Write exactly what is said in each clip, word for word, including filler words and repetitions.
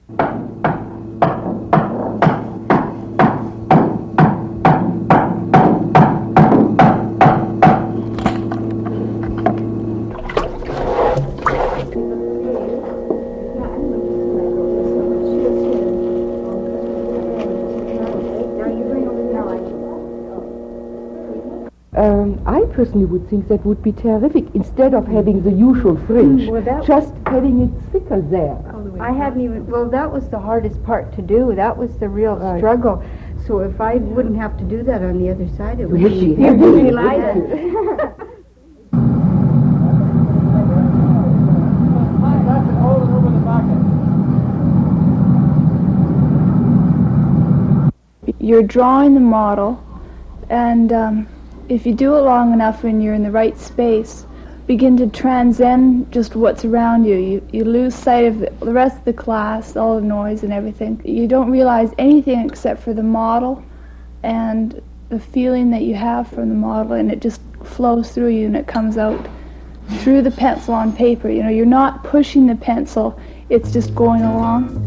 Um, I personally would think that would be terrific, instead of having the usual fringe, well, that just having it thicker there. I hadn't even, well, that was the hardest part to do. That was the real Right. struggle. So if I wouldn't have to do that on the other side, it would would be be it would be happy. lighter. You're drawing the model, and um, if you do it long enough and you're in the right space, begin to transcend just what's around you. You, you lose sight of the, the rest of the class, all the noise and everything. You don't realize anything except for the model and the feeling that you have from the model, and it just flows through you and it comes out through the pencil on paper. You know, you're not pushing the pencil, it's just going along.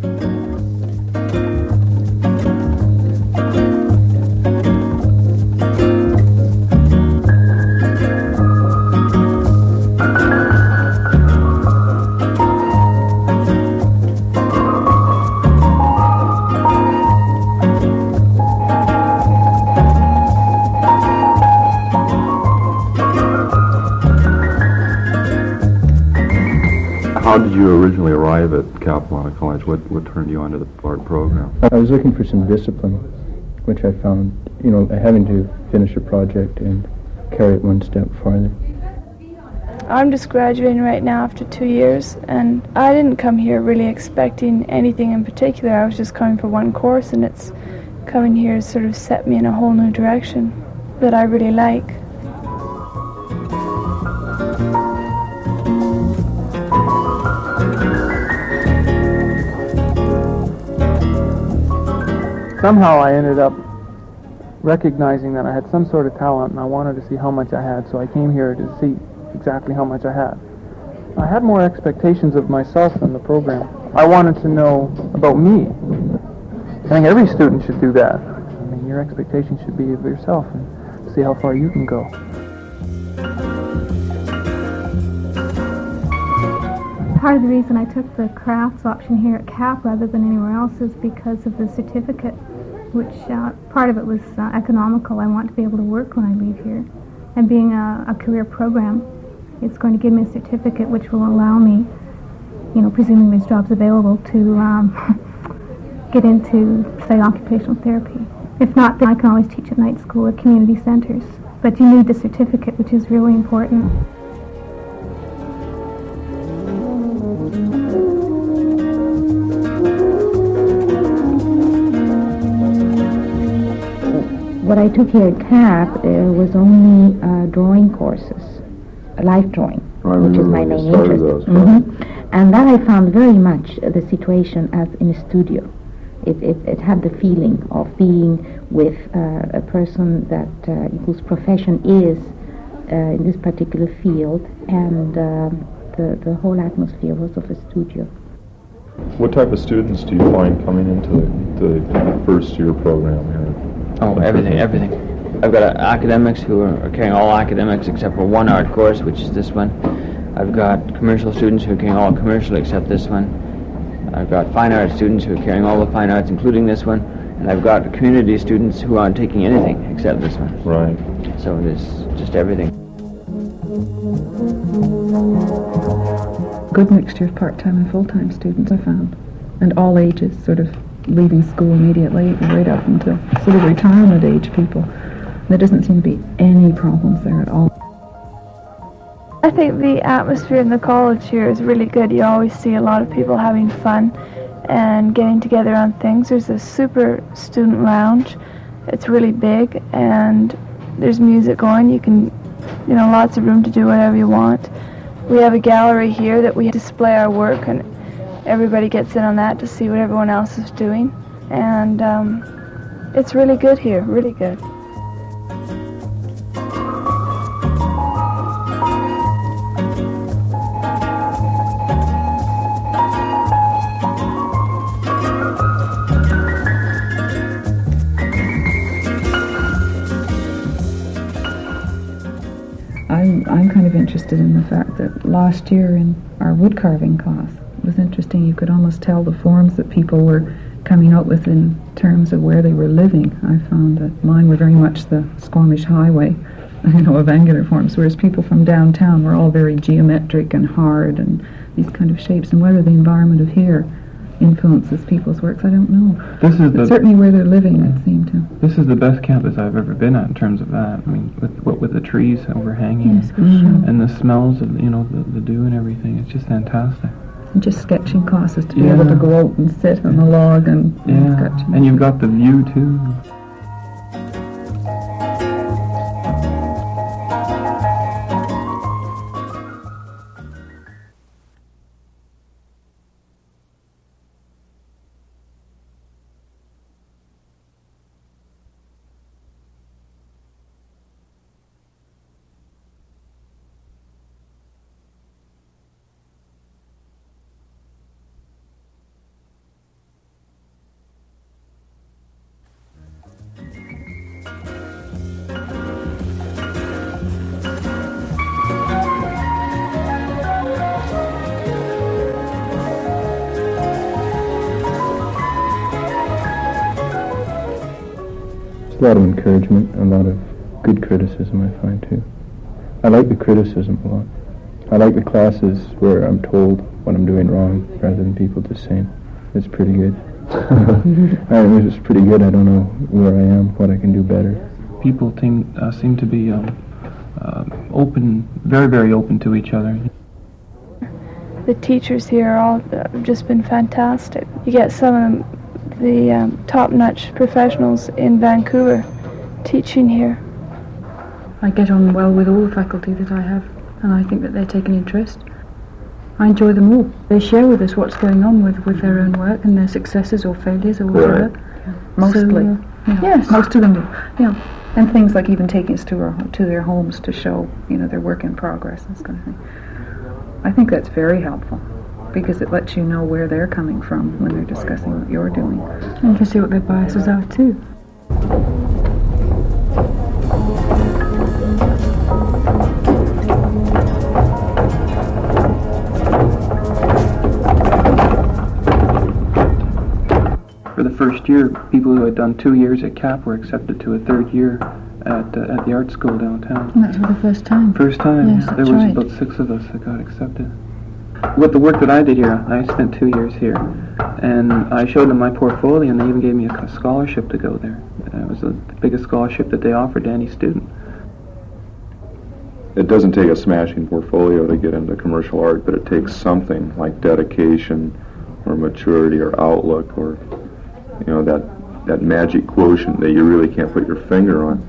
How did you originally arrive at Capilano College? What what turned you onto the art program? I was looking for some discipline, which I found, you know, having to finish a project and carry it one step farther. I'm just graduating right now after two years, and I didn't come here really expecting anything in particular. I was just coming for one course, and it's coming here has sort of set me in a whole new direction that I really like. Somehow I ended up recognizing that I had some sort of talent, and I wanted to see how much I had, so I came here to see exactly how much I had. I had more expectations of myself than the program. I wanted to know about me. I think every student should do that. I mean, your expectations should be of yourself and see how far you can go. Part of the reason I took the crafts option here at Cap rather than anywhere else is because of the certificate, which uh, part of it was uh, economical. I want to be able to work when I leave here. And being a, a career program, it's going to give me a certificate which will allow me, you know, presuming there's jobs available, to um, get into, say, occupational therapy. If not, then I can always teach at night school or community centers. But you need the certificate, which is really important. What I took here at Cap uh, was only uh, drawing courses, life drawing, I which is my remember main you started interest. those, Mm-hmm. And that I found very much uh, the situation as in a studio. It, it, it had the feeling of being with uh, a person that uh, whose profession is uh, in this particular field, and um, the, the whole atmosphere was of a studio. What type of students do you find coming into the, the first year program here? Oh, everything, everything. I've got uh, academics who are, are carrying all academics except for one art course, which is this one. I've got commercial students who are carrying all commercial except this one. I've got fine art students who are carrying all the fine arts, including this one. And I've got community students who aren't taking anything except this one. Right. So it is just everything. Good mixture of part-time and full-time students, I found. And all ages, sort of leaving school immediately, right up until sort of retirement age people. There doesn't seem to be any problems there at all. I think the atmosphere in the college here is really good. You always see a lot of people having fun and getting together on things. There's a super student lounge. It's really big, and there's music going. You can, you know, lots of room to do whatever you want. We have a gallery here that we display our work, and everybody gets in on that to see what everyone else is doing. And um, it's really good here, really good. interested in the fact that last year in our wood carving class, it was interesting, you could almost tell the forms that people were coming up with in terms of where they were living. I found that mine were very much the Squamish Highway, you know, of angular forms, whereas people from downtown were all very geometric and hard and these kind of shapes. And whether the environment of here influences people's works, I don't know. This is but the, certainly where they're living, it seemed to. This is the best campus I've ever been at in terms of that. I mean, with what with the trees overhanging, yes, mm-hmm. and the smells of, you know, the, the dew and everything. It's just fantastic. And just sketching classes to be yeah. able to go out and sit on a log and, yeah. and sketch. And you've got the view too. A lot of encouragement, a lot of good criticism, I find, too. I like the criticism a lot. I like the classes where I'm told what I'm doing wrong rather than people just saying, it's pretty good. I mean, it's pretty good. I don't know where I am, what I can do better. People seem, uh, seem to be um, uh, open, very, very open to each other. The teachers here are all uh, have just been fantastic. You get some of them, the um, top-notch professionals in Vancouver teaching here. I get on well with all the faculty that I have, and I think that they take an interest. I enjoy them all. They share with us what's going on with, with their own work and their successes or failures or whatever. Right. Mostly. So, uh, yeah, yes. Most of them do. Yeah. And things like even taking us to, our, to their homes to show, you know, their work in progress and this kind of thing. I think that's very helpful, because it lets you know where they're coming from when they're discussing what you're doing. And you can see what their biases are, too. For the first year, people who had done two years at C A P were accepted to a third year at uh, at the art school downtown. And that's for the first time. First time. Yes, there that's was right. about six of us that got accepted. With the work that I did here, I spent two years here, and I showed them my portfolio, and they even gave me a scholarship to go there. It was the biggest scholarship that they offered to any student. It doesn't take a smashing portfolio to get into commercial art, but it takes something like dedication or maturity or outlook or, you know, that, that magic quotient that you really can't put your finger on.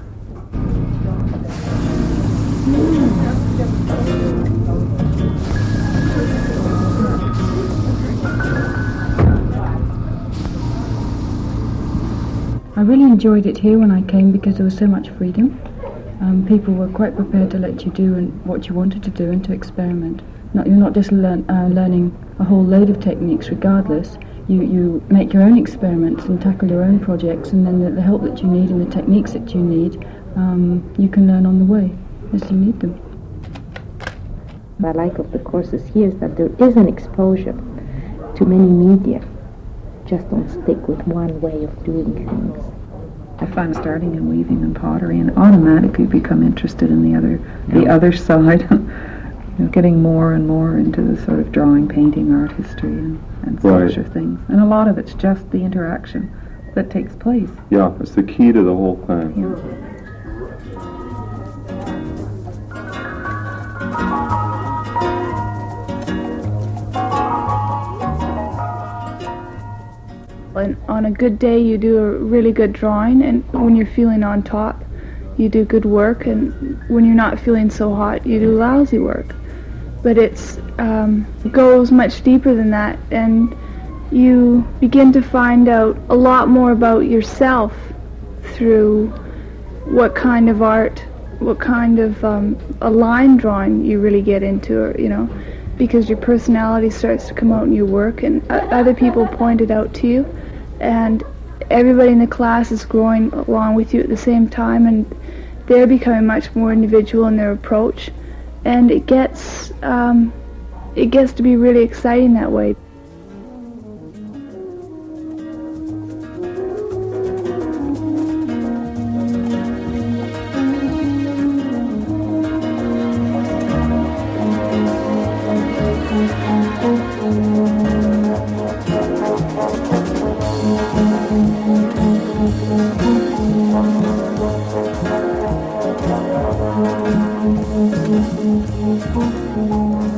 I really enjoyed it here when I came because there was so much freedom. Um, people were quite prepared to let you do and what you wanted to do and to experiment. Not, you're not just learn, uh, learning a whole load of techniques regardless. You, you make your own experiments and tackle your own projects, and then the, the help that you need and the techniques that you need, um, you can learn on the way as you need them. What I like of the courses here is that there is an exposure to many media. Just don't stick with one way of doing things. If I'm starting in weaving and pottery and automatically become interested in the other the yeah. other side, you know, getting more and more into the sort of drawing, painting, art history and, and sculpture right. things. And a lot of it's just the interaction that takes place. Yeah, it's the key to the whole thing. Yeah. And on a good day you do a really good drawing, and when you're feeling on top you do good work, and when you're not feeling so hot you do lousy work. But it's um, goes much deeper than that, and you begin to find out a lot more about yourself through what kind of art, what kind of um, a line drawing you really get into, or, you know, because your personality starts to come out in your work, and uh, other people point it out to you, and everybody in the class is growing along with you at the same time, and they're becoming much more individual in their approach, and it gets um, it gets to be really exciting that way. Thank you.